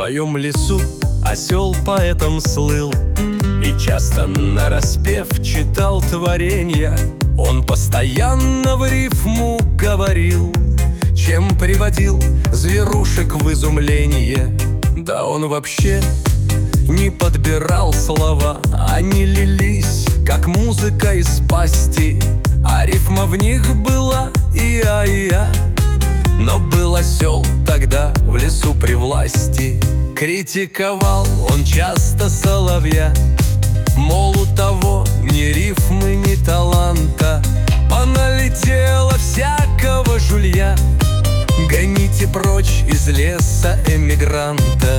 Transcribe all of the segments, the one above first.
своем лесу осел поэтом слыл и часто нараспев читал творенья. Он постоянно в рифму говорил, чем приводил зверушек в изумление. Да он вообще не подбирал слова, они лились, как музыка из пасти, а рифма в них была и-я. Но был осел тогда в лесу при власти. Критиковал он часто соловья, мол, у того ни рифмы, ни таланта. Поналетело всякого жулья, гоните прочь из леса эмигранта.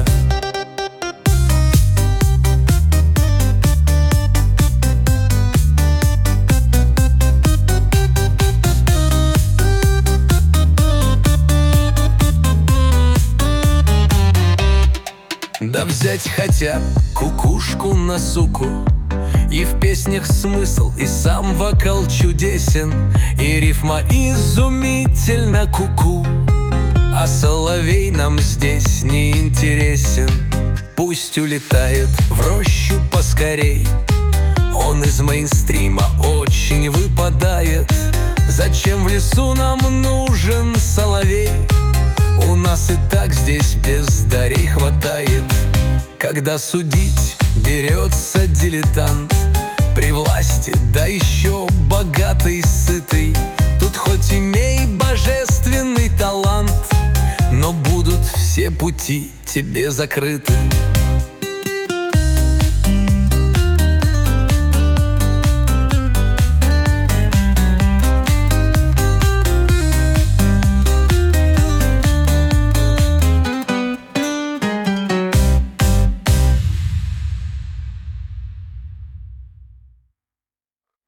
Да взять хотя кукушку на суку, и в песнях смысл, и сам вокал чудесен, и рифма изумительно куку. А соловей нам здесь не интересен. Пусть улетает в рощу поскорей, он из мейнстрима очень выпадает. Зачем в лесу нам нужен соловей? У нас и так здесь бездарей хватает. Когда судить берется дилетант при власти, да еще богатый, сытый, тут хоть имей божественный талант, но будут все пути тебе закрыты.